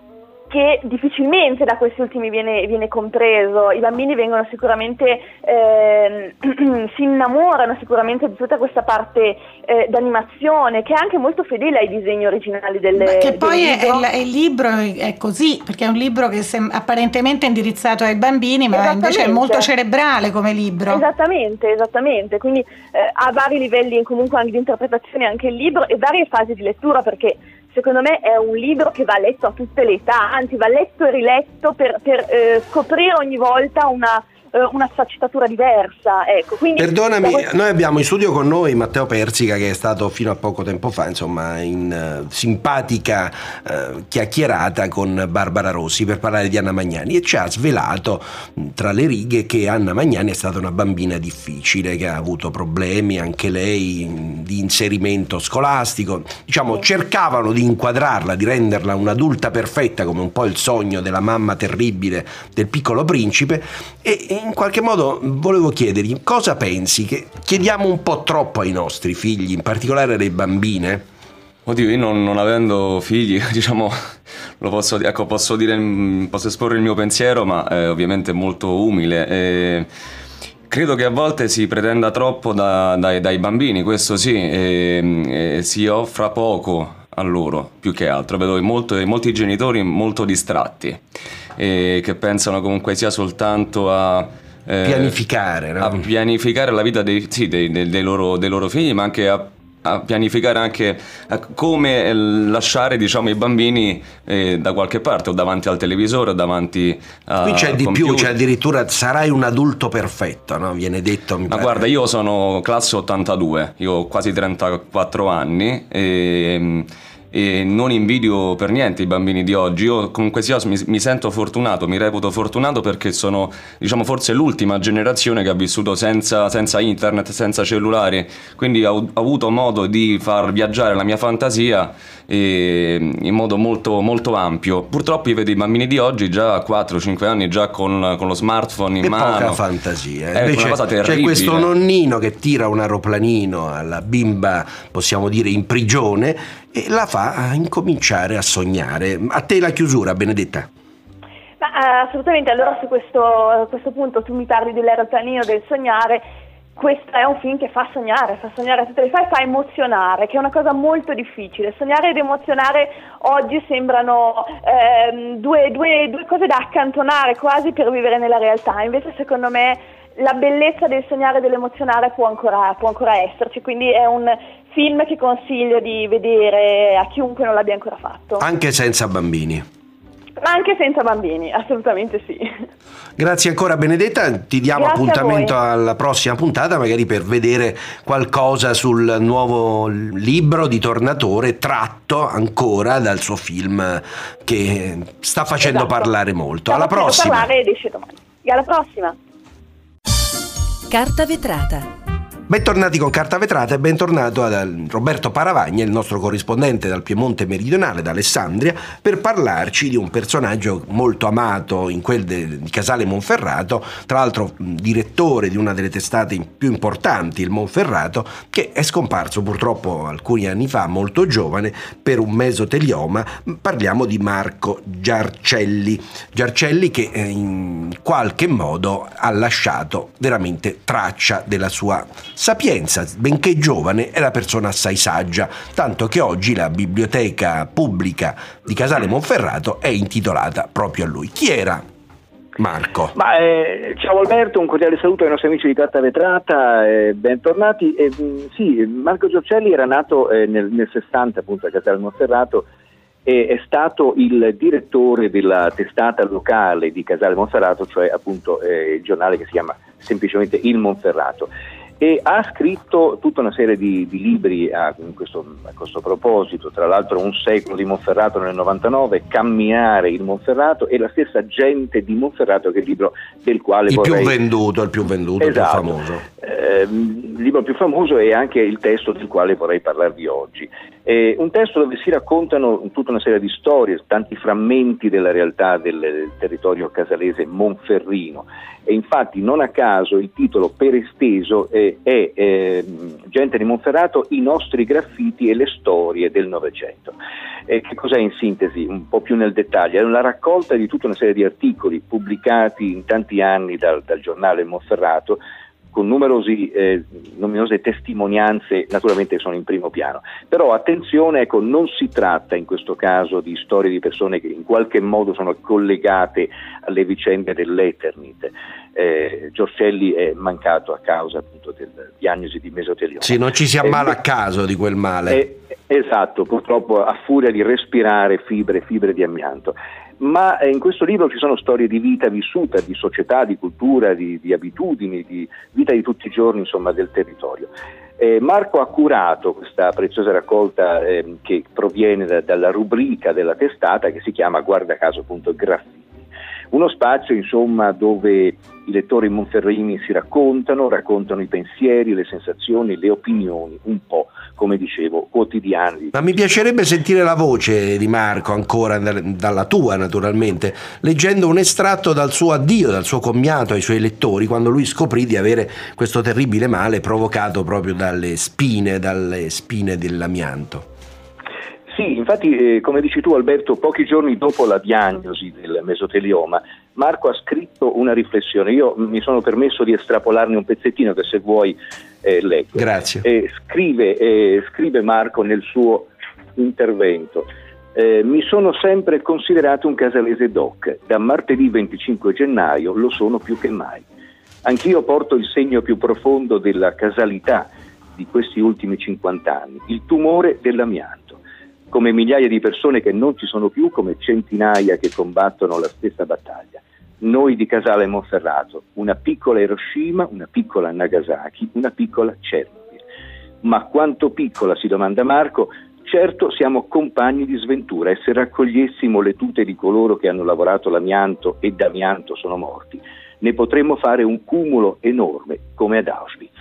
che difficilmente da questi ultimi viene, viene compreso. I bambini vengono sicuramente, eh, si innamorano sicuramente di tutta questa parte eh, d'animazione, che è anche molto fedele ai disegni originali delle Beh, che poi del libro. È, è, il libro è così, perché è un libro che è apparentemente indirizzato ai bambini, ma invece è molto cerebrale come libro. Esattamente, esattamente, quindi eh, ha vari livelli comunque anche di interpretazione anche il libro e varie fasi di lettura, perché secondo me è un libro che va letto a tutte le età, anzi va letto e riletto per, per eh, scoprire ogni volta una, eh, una sfaccettatura diversa. Ecco, quindi, perdonami, questo... noi abbiamo in studio con noi Matteo Persica, che è stato fino a poco tempo fa insomma in uh, simpatica uh, chiacchierata con Barbara Rossi per parlare di Anna Magnani, e ci ha svelato tra le righe che Anna Magnani è stata una bambina difficile, che ha avuto problemi anche lei di inserimento scolastico, diciamo sì. Cercavano di inquadrarla, di renderla un'adulta perfetta, come un po' il sogno della mamma terribile del Piccolo Principe, e in qualche modo volevo chiedergli cosa pensi, che chiediamo un po' troppo ai nostri figli, in particolare alle bambine? Oddio, io non, non avendo figli, diciamo, lo posso, ecco, posso dire, posso esporre il mio pensiero, ma è ovviamente molto umile. E credo che a volte si pretenda troppo da, dai, dai bambini, questo sì, e, e si offra poco a loro, più che altro. Vedo molto, molti genitori molto distratti, e che pensano comunque sia soltanto a eh, pianificare, no? a pianificare la vita dei, sì, dei, dei, dei, loro, dei loro figli, ma anche a a pianificare anche come lasciare, diciamo, i bambini eh, da qualche parte, o davanti al televisore o davanti a qui c'è di computer. più, c'è addirittura sarai un adulto perfetto, no? Viene detto, mi ma pare. Guarda, io sono classe ottantadue, io ho quasi trentaquattro anni e e non invidio per niente i bambini di oggi. Io comunque sia mi, mi sento fortunato, mi reputo fortunato, perché sono, diciamo, forse l'ultima generazione che ha vissuto senza, senza internet, senza cellulari, quindi ho, ho avuto modo di far viaggiare la mia fantasia e, in modo molto, molto ampio. Purtroppo io vedo i bambini di oggi già a quattro cinque anni già con, con lo smartphone in che mano. Poca fantasia. È Invece una cosa terribile. C'è questo nonnino che tira un aeroplanino alla bimba, possiamo dire in prigione, e la fa incominciare a sognare. A te la chiusura, Benedetta? Ma, uh, assolutamente. Allora, su questo, a questo punto tu mi parli dell'aeroplanino, del sognare. Questo è un film che fa sognare, fa sognare a tutte le fasi, fa emozionare, che è una cosa molto difficile. Sognare ed emozionare oggi sembrano ehm, due, due, due cose da accantonare quasi per vivere nella realtà. Invece, secondo me, la bellezza del sognare e dell'emozionare può ancora, può ancora esserci, quindi è un film che consiglio di vedere a chiunque non l'abbia ancora fatto. Anche senza bambini. Ma anche senza bambini, assolutamente sì. Grazie ancora, Benedetta, ti diamo Grazie appuntamento alla prossima puntata, magari per vedere qualcosa sul nuovo libro di Tornatore, tratto ancora dal suo film che sta facendo esatto. parlare molto. Alla prossima. Parlare ed esce domani. E alla prossima. Carta vetrata. Bentornati con Carta Vetrata e bentornato a Roberto Paravagna, il nostro corrispondente dal Piemonte meridionale, da Alessandria, per parlarci di un personaggio molto amato in quel de, di Casale Monferrato, tra l'altro direttore di una delle testate più importanti, il Monferrato, che è scomparso purtroppo alcuni anni fa, molto giovane, per un mesotelioma. Parliamo di Marco Giarcelli. Giarcelli che in qualche modo ha lasciato veramente traccia della sua sapienza, benché giovane, è una persona assai saggia, tanto che oggi la biblioteca pubblica di Casale Monferrato è intitolata proprio a lui. Chi era Marco? Ma, eh, ciao Alberto, un cordiale saluto ai nostri amici di Carta Vetrata, eh, bentornati. Eh, sì, Marco Giarcelli era nato eh, nel, nel sessanta appunto a Casale Monferrato e è stato il direttore della testata locale di Casale Monferrato, cioè appunto eh, il giornale che si chiama semplicemente Il Monferrato. E ha scritto tutta una serie di, di libri a questo, a questo proposito, tra l'altro Un secolo di Monferrato nel novantanove, Camminare il Monferrato e La stessa gente di Monferrato, che è il libro del quale il vorrei... più venduto, il più venduto, esatto. il più famoso. Eh, il libro più famoso è anche il testo del quale vorrei parlarvi oggi. È un testo dove si raccontano tutta una serie di storie, tanti frammenti della realtà del, del territorio casalese monferrino, e infatti non a caso il titolo per esteso è eh, è eh, Gente di Monferrato, i nostri graffiti e le storie del Novecento. Eh, che cos'è in sintesi, un po' più nel dettaglio? È una raccolta di tutta una serie di articoli pubblicati in tanti anni dal, dal giornale Monferrato, con numerosi, eh, numerose testimonianze, naturalmente sono in primo piano. Però attenzione, ecco, non si tratta in questo caso di storie di persone che in qualche modo sono collegate alle vicende dell'Eternit. Eh, Giorcelli è mancato a causa appunto della diagnosi di mesotelioma. Sì, non ci si ammala a caso di quel male. Eh, esatto, purtroppo a furia di respirare fibre, fibre di amianto. Ma in questo libro ci sono storie di vita vissuta, di società, di cultura, di, di abitudini, di vita di tutti i giorni, insomma, del territorio. Eh, Marco ha curato questa preziosa raccolta eh, che proviene da, dalla rubrica della testata che si chiama, guarda caso, appunto, Graffiti. Uno spazio, insomma, dove i lettori monferrini si raccontano, raccontano i pensieri, le sensazioni, le opinioni, un po', come dicevo, quotidiani. Ma mi piacerebbe sentire la voce di Marco ancora, dalla tua naturalmente, leggendo un estratto dal suo addio, dal suo commiato ai suoi lettori, quando lui scoprì di avere questo terribile male provocato proprio dalle spine, dalle spine dell'amianto. Sì, infatti, eh, come dici tu Alberto, pochi giorni dopo la diagnosi del mesotelioma, Marco ha scritto una riflessione. Io mi sono permesso di estrapolarne un pezzettino che, se vuoi, eh, leggo. Grazie. Eh, scrive, eh, scrive Marco nel suo intervento: eh, mi sono sempre considerato un casalese doc, da martedì venticinque gennaio lo sono più che mai. Anch'io porto il segno più profondo della casalità di questi ultimi cinquanta anni, il tumore dell'amianto. Come migliaia di persone che non ci sono più, come centinaia che combattono la stessa battaglia. Noi di Casale Monferrato, una piccola Hiroshima, una piccola Nagasaki, una piccola Chernobyl. Ma quanto piccola, si domanda Marco? Certo, siamo compagni di sventura, e se raccogliessimo le tute di coloro che hanno lavorato l'amianto e d'amianto sono morti, ne potremmo fare un cumulo enorme come ad Auschwitz.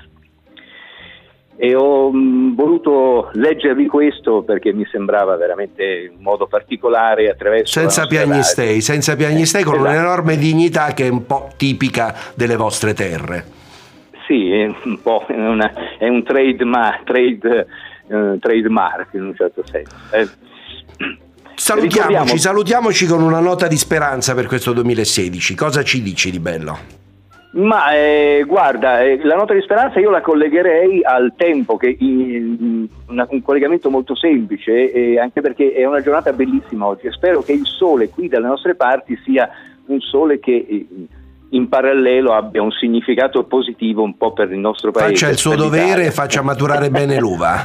E ho mh, voluto leggervi questo perché mi sembrava veramente un modo particolare, attraverso senza piagnistei, senza piagnistei, con esatto. Un'enorme dignità che è un po' tipica delle vostre terre. Sì, è un po' è, una, è un trade, ma, trade uh, trademark in un certo senso. Eh. Salutiamoci, salutiamoci con una nota di speranza per questo duemilasedici. Cosa ci dici di bello? Ma eh, guarda, eh, la nota di speranza io la collegherei al tempo, che in, una, un collegamento molto semplice, eh, anche perché è una giornata bellissima oggi. Spero che il sole qui dalle nostre parti sia un sole che eh, in parallelo abbia un significato positivo un po' per il nostro paese. Faccia il suo dovere e faccia maturare bene l'uva.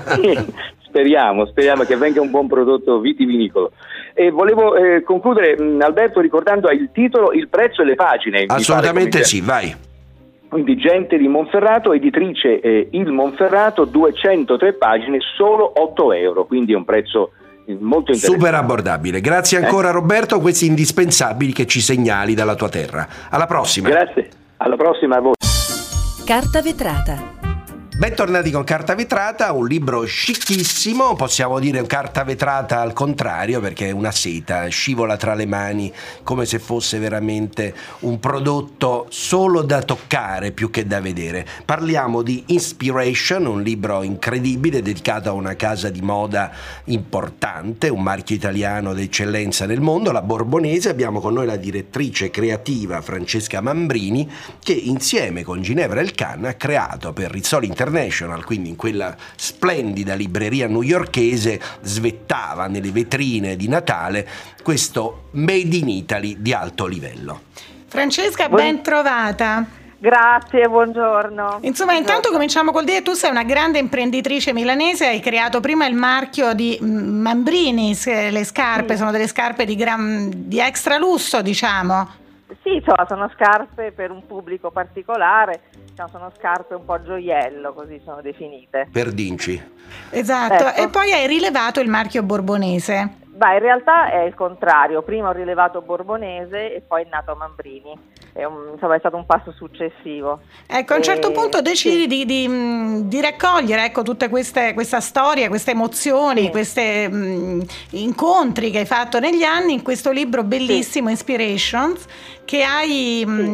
Speriamo, speriamo che venga un buon prodotto vitivinicolo. E volevo eh, concludere, mh, Alberto, ricordando il titolo, il prezzo e le pagine. Assolutamente sì, vai. Quindi Gente di Monferrato, editrice eh, Il Monferrato, duecentotre pagine, solo otto euro, quindi è un prezzo molto interessante. Super abbordabile. Grazie ancora eh? Roberto, questi indispensabili che ci segnali dalla tua terra. Alla prossima. Grazie, alla prossima a voi. Carta vetrata. Bentornati con Carta Vetrata, un libro scicchissimo, possiamo dire carta vetrata al contrario, perché è una seta, scivola tra le mani come se fosse veramente un prodotto solo da toccare più che da vedere. Parliamo di Inspiration, un libro incredibile dedicato a una casa di moda importante, un marchio italiano d'eccellenza nel mondo, la Borbonese. Abbiamo con noi la direttrice creativa Francesca Mambrini, che insieme con Ginevra Elkann ha creato per Rizzoli International, quindi in quella splendida libreria newyorkese, svettava nelle vetrine di Natale questo Made in Italy di alto livello. Francesca, ben trovata. Grazie, buongiorno. Insomma, intanto cominciamo col dire: tu sei una grande imprenditrice milanese, hai creato prima il marchio di Mambrini, le scarpe, sì. Sono delle scarpe di, gran, di extra lusso, diciamo. Sì, insomma, sono scarpe per un pubblico particolare, sono scarpe un po' gioiello, così sono definite. Per Dinci. Esatto, ecco. E poi hai rilevato il marchio Borbonese. Beh, in realtà è il contrario, prima ho rilevato Borbonese e poi è nato Mambrini, è un, insomma è stato un passo successivo. Ecco, a un certo e... punto decidi sì. di, di, di raccogliere ecco, tutte queste questa storia, queste emozioni, sì. questi incontri che hai fatto negli anni in questo libro bellissimo, sì. Inspirations, che hai... Sì. Mh,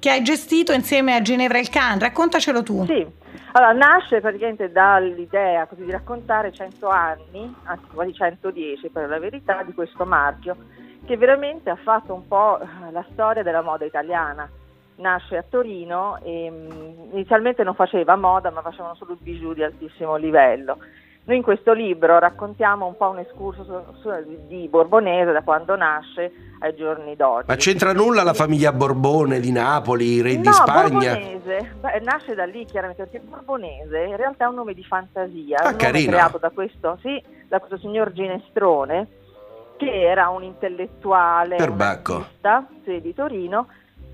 che hai gestito insieme a Ginevra Elkann. Raccontacelo tu. Sì, allora nasce praticamente dall'idea così di raccontare cento anni, anzi quasi centodieci per la verità, di questo marchio che veramente ha fatto un po' la storia della moda italiana. Nasce a Torino e mh, inizialmente non faceva moda, ma facevano solo bijou di altissimo livello. Noi in questo libro raccontiamo un po' un escursus su, su, di Borbonese da quando nasce ai giorni d'oggi. Ma c'entra nulla la famiglia Borbone di Napoli, re no, di Spagna? Borbonese, beh, nasce da lì chiaramente, perché Borbonese in realtà è un nome di fantasia, Ah, è un nome carino. creato da questo, sì, da questo signor Ginestrone, che era un intellettuale, un Perbacco. artista, sì, di Torino.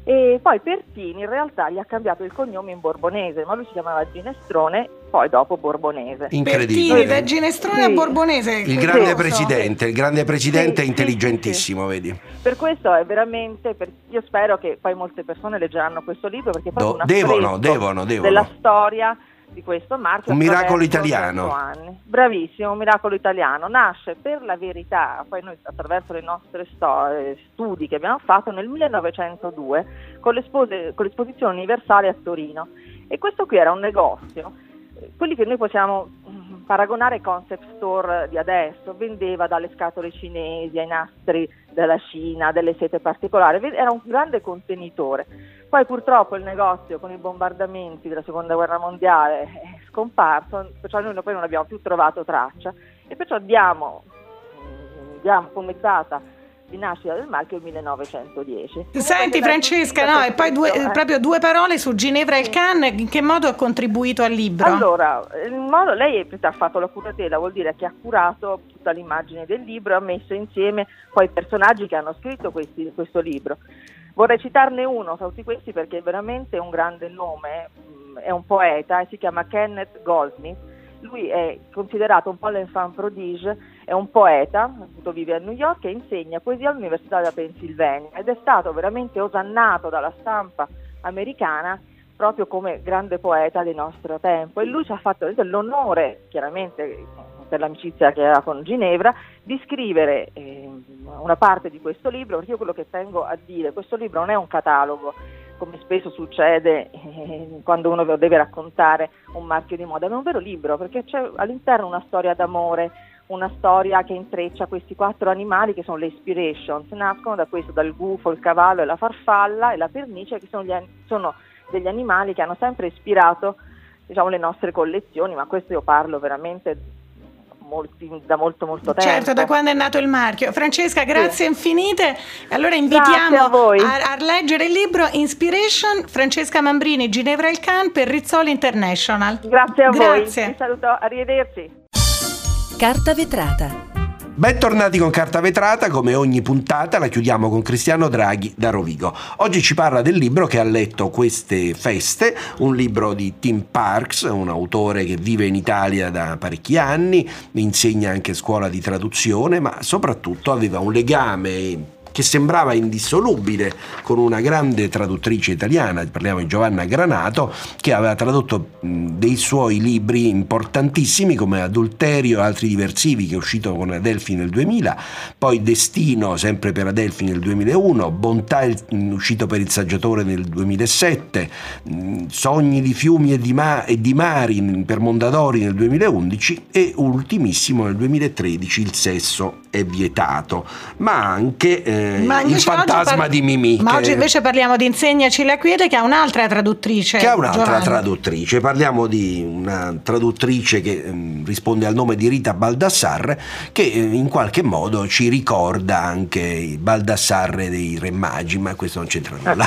E poi Pertini in realtà gli ha cambiato il cognome in Borbonese, ma lui si chiamava Ginestrone, poi dopo Borbonese. Incredibile. Pertini, da Ginestrone Sì. a Borbonese. Il grande curioso. presidente, il grande presidente Sì, è sì, intelligentissimo, vedi. Per questo è veramente, per- io spero che poi molte persone leggeranno questo libro, perché poi Do- è un devono, affresco devono, devono. della storia di questo marchio. Un miracolo attraverso italiano. cento anni. Bravissimo, un miracolo italiano. Nasce per la verità, poi noi attraverso le nostre storie, studi che abbiamo fatto nel millenovecentodue con, l'espose- con l'esposizione universale a Torino. E questo qui era un negozio, eh, quelli che noi possiamo mm, paragonare ai concept store di adesso, vendeva dalle scatole cinesi ai nastri della Cina, delle sete particolari, ve- era un grande contenitore. Poi purtroppo il negozio con i bombardamenti della seconda guerra mondiale è scomparso, perciò noi poi non abbiamo più trovato traccia e perciò diamo, mm, diamo come data di nascita del marchio il millenovecentodieci. Senti Francesca, no, e poi due, Eh. proprio due parole su Ginevra Elkann, in che modo ha contribuito al libro? Allora, il modo, lei ha fatto la curatela, vuol dire che ha curato tutta l'immagine del libro, ha messo insieme poi i personaggi che hanno scritto questi, questo libro. Vorrei citarne uno tra tutti questi perché è veramente un grande nome, mh, è un poeta e si chiama Kenneth Goldsmith. Lui è considerato un po' l'enfant prodige, è un poeta, appunto vive a New York e insegna poesia all'Università della Pennsylvania ed è stato veramente osannato dalla stampa americana proprio come grande poeta del nostro tempo e lui ci ha fatto l'onore, chiaramente per l'amicizia che aveva con Ginevra, di scrivere eh, una parte di questo libro, perché io quello che tengo a dire, questo libro non è un catalogo, come spesso succede eh, quando uno deve raccontare un marchio di moda, ma è un vero libro, perché c'è all'interno una storia d'amore, una storia che intreccia questi quattro animali che sono le inspirations, nascono da questo, dal gufo, il cavallo e la farfalla e la pernice, che sono, gli, sono degli animali che hanno sempre ispirato, diciamo, le nostre collezioni, ma questo io parlo veramente molti, da molto molto tempo. Certo, da quando è nato il marchio. Francesca, grazie sì. infinite. Allora invitiamo a, voi. A, a leggere il libro Inspiration, Francesca Mambrini, Ginevra Elkann per Rizzoli International. Grazie a grazie. voi. Vi saluto, arrivederci. Carta vetrata. Bentornati con Carta Vetrata, come ogni puntata la chiudiamo con Cristiano Draghi da Rovigo. Oggi ci parla del libro che ha letto queste feste, un libro di Tim Parks, un autore che vive in Italia da parecchi anni, insegna anche scuola di traduzione, ma soprattutto aveva un legame che sembrava indissolubile con una grande traduttrice italiana, parliamo di Giovanna Granato, che aveva tradotto dei suoi libri importantissimi come Adulterio e altri diversivi, che è uscito con Adelphi nel duemila, poi Destino sempre per Adelphi nel duemilauno, Bontà uscito per Il Saggiatore nel duemilasette, Sogni di fiumi e di, ma- e di mari per Mondadori nel duemilaundici e ultimissimo nel duemilatredici Il sesso è vietato, ma anche eh, ma Il fantasma par- di Mimì. Ma che... oggi invece parliamo di Insegnaci la quiete, che ha un'altra traduttrice. Che ha un'altra Giovanna. traduttrice. Parliamo di una traduttrice che eh, risponde al nome di Rita Baldassarre, che eh, in qualche modo ci ricorda anche il Baldassarre dei Re Magi, ma questo non c'entra nulla.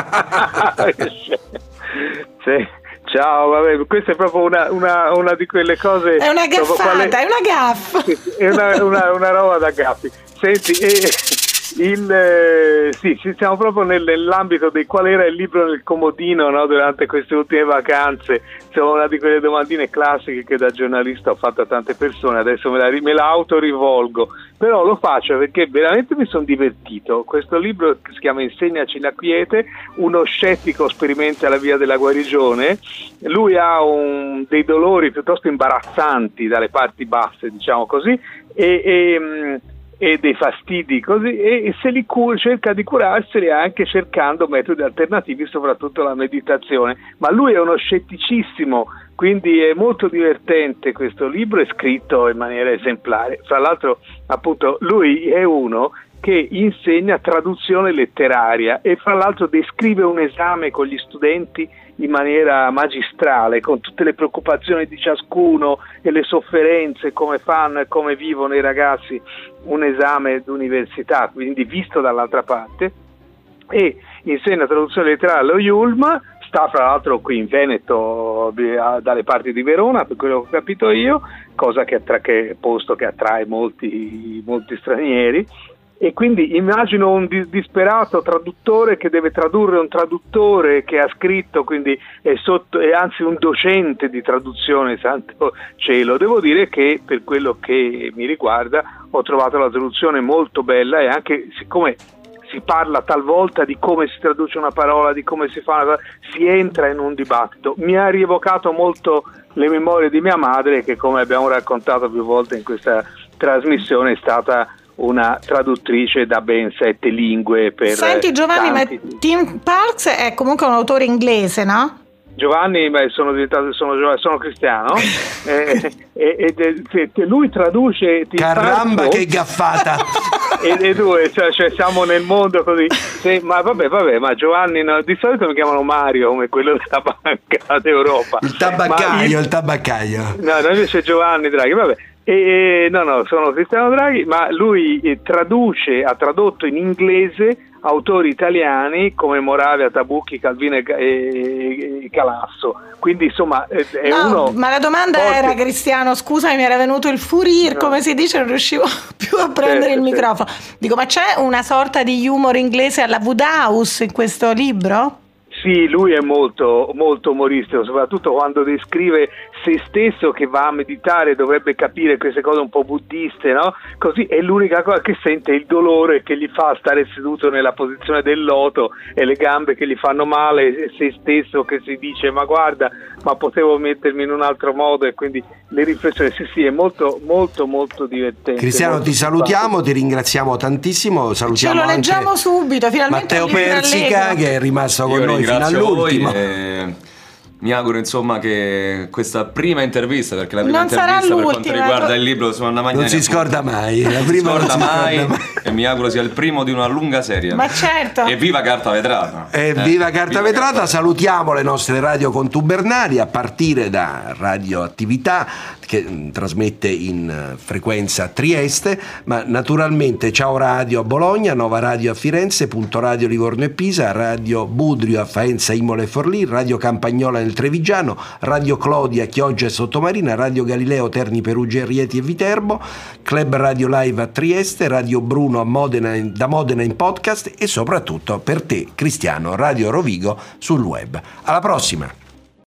Sì. Ciao, vabbè, questa è proprio una, una, una di quelle cose. È una gaffata, quale... è una gaffa. È una, una, una roba da gaffi. Senti, eh, il, eh, sì, siamo proprio nel, nell'ambito di qual era il libro nel comodino, no, durante queste ultime vacanze. Insomma, una di quelle domandine classiche che da giornalista ho fatto a tante persone, adesso me la, me la autorivolgo, però lo faccio perché veramente mi sono divertito. Questo libro che si chiama Insegnaci la quiete, uno scettico sperimenta la via della guarigione. Lui ha un, dei dolori piuttosto imbarazzanti dalle parti basse, diciamo così, e, e e dei fastidi così, e se li cura, cerca di curarseli anche cercando metodi alternativi, soprattutto la meditazione. Ma lui è uno scetticissimo, quindi è molto divertente questo libro, è scritto in maniera esemplare. Fra l'altro, appunto, lui è uno che insegna traduzione letteraria e fra l'altro descrive un esame con gli studenti in maniera magistrale, con tutte le preoccupazioni di ciascuno e le sofferenze, come fanno e come vivono i ragazzi un esame d'università, quindi visto dall'altra parte, e insegna traduzione letteraria allo Yulm. Sta fra l'altro qui in Veneto, dalle parti di Verona, per quello che ho capito io, cosa che, attra- che posto che attrae molti, molti stranieri. E quindi immagino un disperato traduttore che deve tradurre un traduttore che ha scritto, quindi è, sotto, è anzi un docente di traduzione, santo cielo. Devo dire che per quello che mi riguarda ho trovato la traduzione molto bella, e anche siccome si parla talvolta di come si traduce una parola, di come si fa una cosa, si entra in un dibattito. Mi ha rievocato molto le memorie di mia madre, che, come abbiamo raccontato più volte in questa trasmissione, è stata una traduttrice da ben sette lingue per Senti Giovanni, tanti... ma Tim Parks è comunque un autore inglese, no? Giovanni, beh, sono diventato sono, sono cristiano e eh, eh, eh, lui traduce Tim Caramba, Parks, che gaffata! e, e due, cioè, cioè siamo nel mondo così. Sì, ma vabbè, vabbè, ma Giovanni, no, di solito mi chiamano Mario, come quello della Banca d'Europa. Il tabaccaio, il, il tabaccaio. No, no, invece Giovanni Draghi, vabbè. E, no, no, sono Cristiano Draghi, ma lui eh, traduce, ha tradotto in inglese autori italiani come Moravia, Tabucchi, Calvino e, e, e Calasso. Quindi insomma è, è no, uno. Ma la domanda forte. Era, Cristiano, scusami, mi era venuto il furir, no. Come si dice, non riuscivo più a prendere certo, il microfono. Certo. Dico, ma c'è una sorta di humor inglese alla Wodehouse in questo libro? Sì, lui è molto, molto umoristico, soprattutto quando descrive se stesso che va a meditare, dovrebbe capire queste cose un po' buddiste, no? Così è l'unica cosa che sente, il dolore che gli fa stare seduto nella posizione del loto e le gambe che gli fanno male, e se stesso che si dice ma guarda, ma potevo mettermi in un altro modo, e quindi le riflessioni, sì sì, è molto molto molto divertente. Cristiano, ti salutiamo, ti ringraziamo tantissimo, salutiamo ce lo leggiamo anche subito, finalmente Matteo Persica che è rimasto con Io noi fino all'ultimo. Mi auguro insomma che questa prima intervista, perché la prima non intervista per quanto riguarda co- il libro su Anna Magnani non si scorda mai, la prima non si scorda non si mai, scorda mai. E mi auguro sia il primo di una lunga serie. Ma certo. E viva Carta Vetrata. E eh, viva Carta viva Vetrata. Carta. Salutiamo le nostre radio contubernali, a partire da Radioattività, che mh, trasmette in uh, frequenza a Trieste, ma naturalmente Ciao Radio a Bologna, Nova Radio a Firenze, Punto Radio Livorno e Pisa, Radio Budrio a Faenza, Imola e Forlì, Radio Campagnola nel Trevigiano, Radio Clodia, Chioggia e Sottomarina, Radio Galileo, Terni, Perugia, Rieti e Viterbo, Club Radio Live a Trieste, Radio Bruno a Modena, da Modena in podcast, e soprattutto per te, Cristiano, Radio Rovigo sul web. Alla prossima!